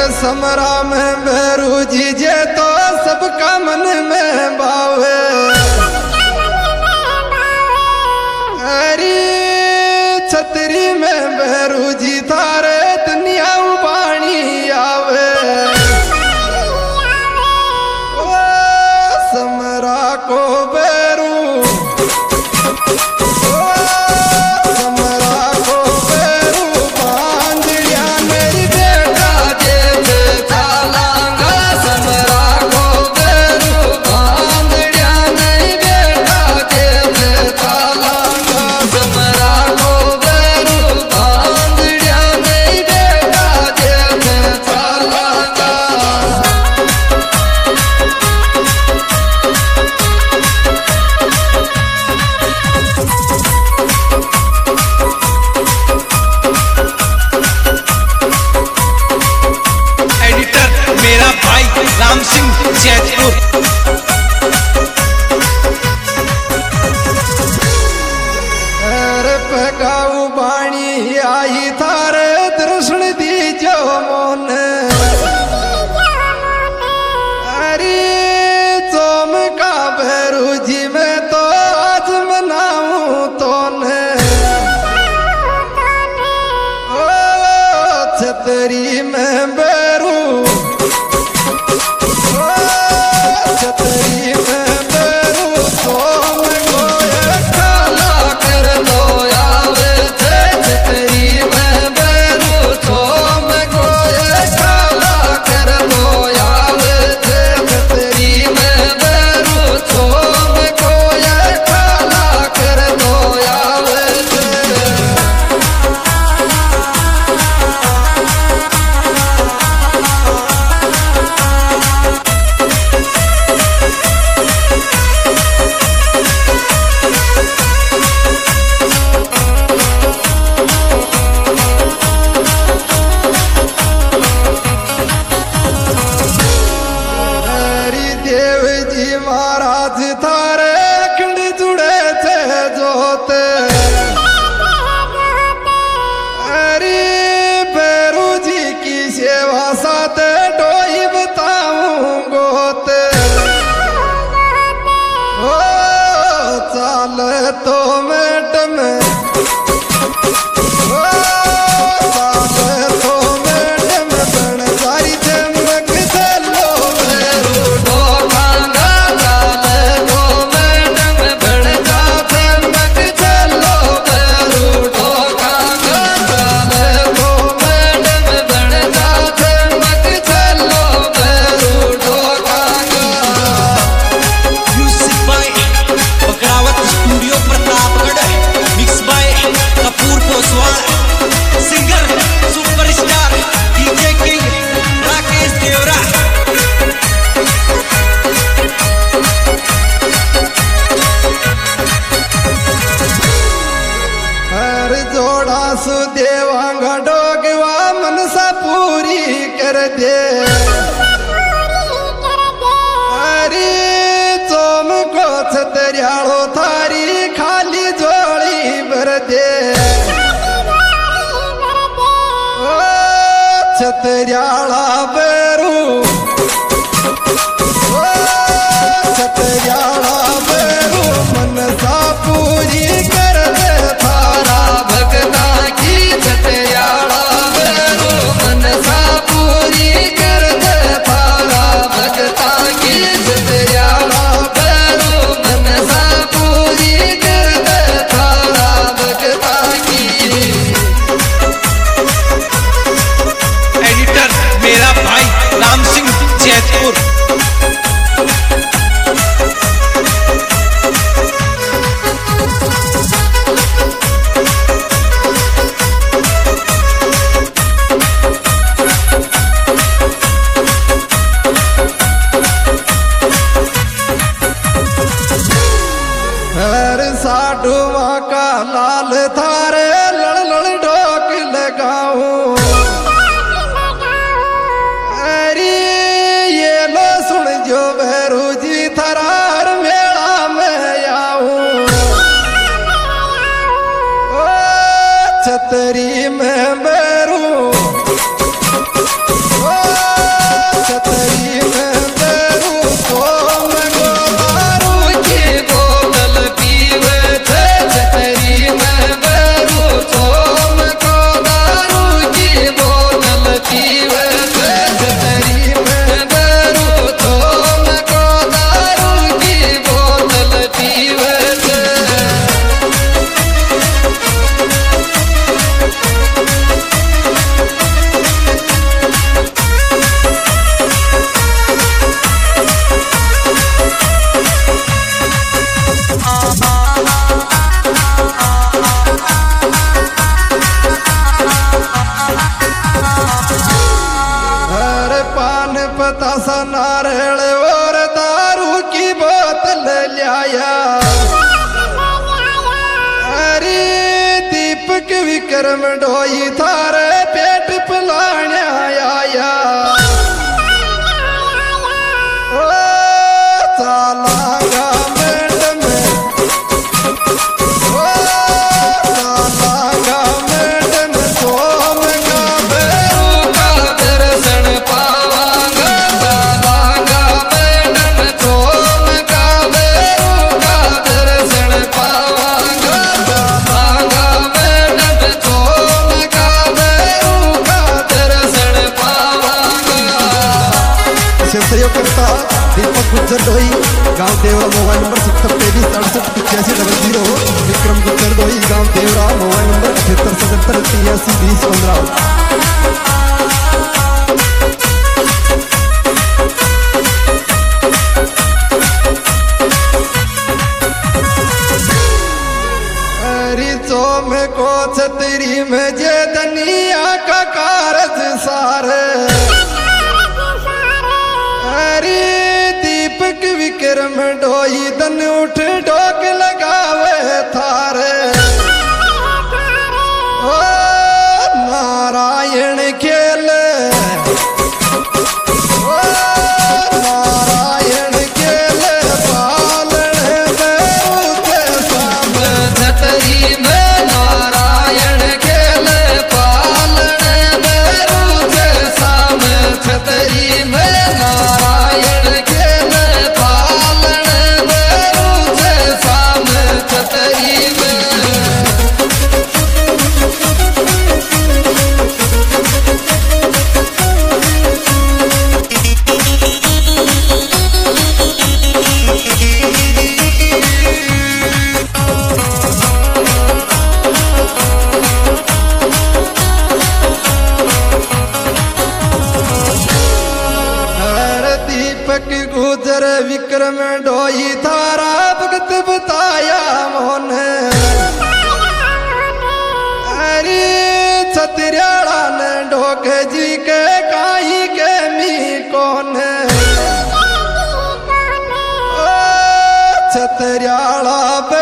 समरा में भैरू जी जे तो सबका मन में भावे। अरे छतरी में भैरू जी थारे दुनिया उबाणी आवे। ओ समरा को भैरू राम सिंह जैतपुर। पगाऊ बाणी आई थारे दर्शन दीजो मोन। अरे चोम का भैरू जी में तो आज मनाऊं तो ने। ओ छतरी में भैरू छतरी में भैरू सोम को काला कर दो आवे थे। छतरी में भैरू सोम को काला कर दो आवे थे। छतरी में भैरू सोम को काला कर दो आवे थे। महाराज थारे अखंड जुड़े थे जोत। अरे भैरू जी की सेवा साथ डोई बताऊं गोत। ओ चाल तो मैडम सुदेवांग डोगवा मनसा पूरी कर दे। अरे चोम को छतरियालो थारी खाली झोली भर दे। ओ छतरियाला भैरू ओ छतरियाला भैरू मनसा पूरी कर दे थारा भगता की। छतरियाला भैरू मनसा पूरी कर दे थारा भगता की। छतरियाला भैरू मनसा पूरी कर दे थारा भगता की। एडिटर मेरा भाई राम सिंह पान पतासा नारियल और दारू की बोतल लाया। अरे दीपक विक्रम ढोई थारे पेट पलाने आया। ओ चालांगा मैडम, ओ चालांगा मैडम सोम का बेरू का दर्शन पावांगा। चालांगा मैडम सोम का बेरू का दर्शन पावांगा। चालांगा मैडम सोम का बेरू का दर्शन पावांगा। सहयोग करता दीपक गुज्जर ढोई, गांव देवरा, मोबाइल नंबर 7023688500। विक्रम गुज्जर ढोई, गांव देवरा, मोबाइल नंबर 7877832015। में को छतरी में जे दुनिया का कारज सारे। अरे दीपक विक्रम ढोई दन उठ ढोक लगावे थारे। ओ नारायण खेल, ओ नारायण खेल पालन बेरू के साम छतरी में। नारायण खेल पालन बेरू के साम छतरी में। नारायण खेल पालन बेरू के साम छतरी में। दीपक गुजर विक्रम ढोई थारा भगत बताया मोन। अरे छतरियाड़ा ने ढोक जी के काई के मी कौन। ओ छतरियाड़ा